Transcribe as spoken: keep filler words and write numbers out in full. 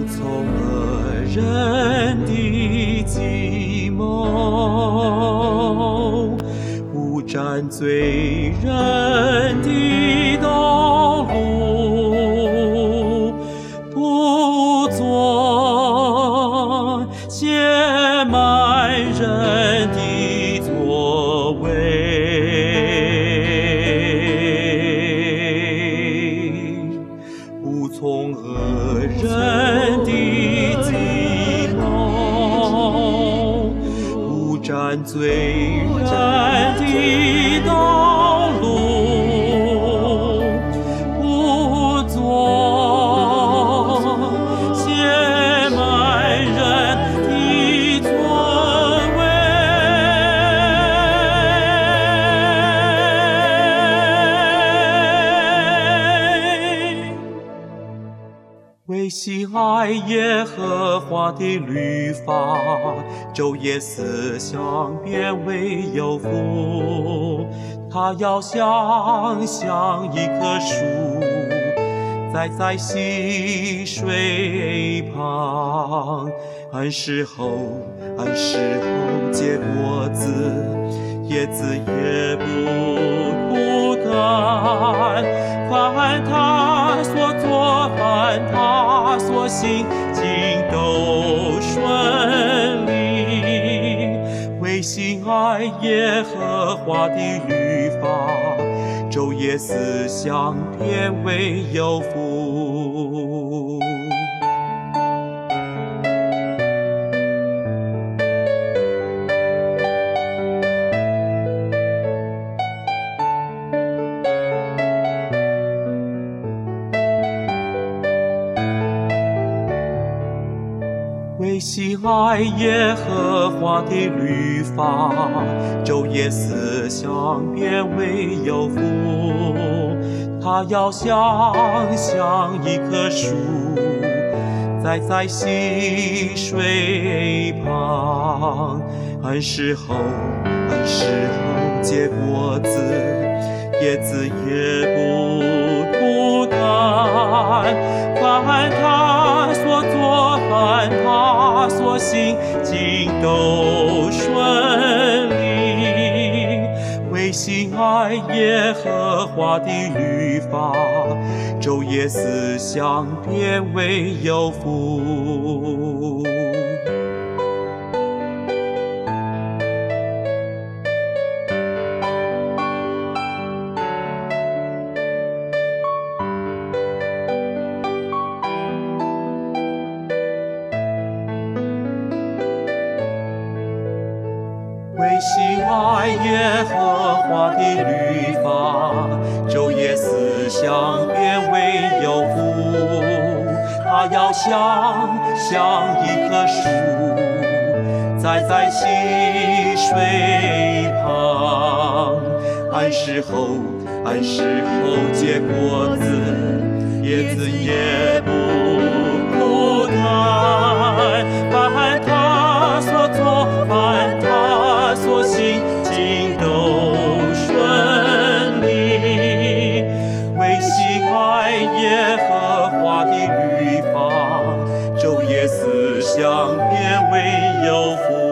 从恶人的计谋，不沾罪人的道路，不做亵慢人的作为，不从恶人的计谋，不沾罪人的道路，不做亵慢人的作为。为喜爱耶和华的律法，昼夜思想，便为有福。他要像像一棵树，栽在溪水旁，按时候按时候结果子，叶子也不枯干。凡他所做，凡他所行，尽都顺利。为喜爱耶和华的律法，昼夜思想，便为有福。为喜爱耶和华的律法，昼夜思想，便为有福。他要像像一棵树，栽在溪水旁，按时候按时候结果子，叶子也不枯干。凡他所做，凡他所行，尽都顺利。为喜爱耶和华的律法，昼夜思想，便为有福。为喜爱耶和华的律法，昼夜思想，便为有福。他要像像一棵树，栽在溪水旁，按时候按时候结果子，叶子也不枯干。凡他所做，凡他所行，尽都顺利。为喜爱耶和华的律法，昼夜思想，便为有福。